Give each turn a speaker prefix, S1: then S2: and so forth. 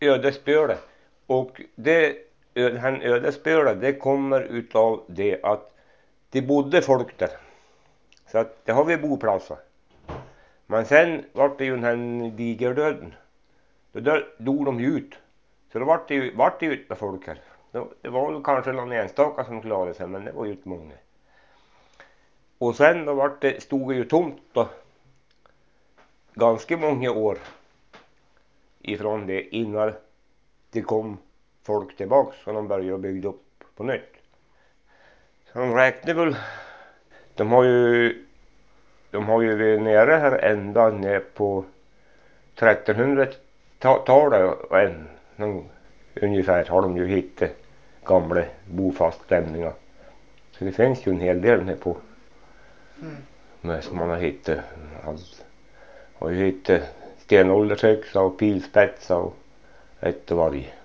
S1: ödesspöle. Och det, han ödesspöle, det kommer utav det att det bodde folk där. Så att det har vi boplatser. Men sen var det ju den här digerdöden. Då dog de ju ut. Så då var det ju inte folk här. Det var ju kanske någon enstaka som klarade sig, men det var ju inte många. Och sen då stod det ju tomt då, ganska många år ifrån det innan det kom folk tillbaks och de började bygga upp på nytt. Så de räknar väl, de har ju varit nere här ända ner på 1300-talet ungefär har de ju hittat gamla bofastställningar. Så det finns ju en hel del här på med som man har hittat. Har ju hittat stenåldershöxa och pilspetsar och ett och varje.